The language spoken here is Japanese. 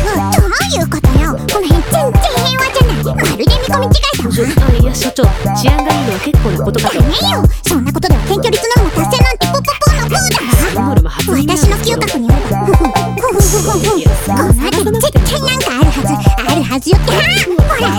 いうことよ。この辺全然平和じゃない。まるで見込み違いだわ。 いや所長、治安がいいのは結構なことかと。 ねえよ、そんなことでは検挙率ノルマ達成なんてポポポのプーだわ。 ノルマ発言私の嗅覚によればこの辺り絶対なんかあるはずよって。ほら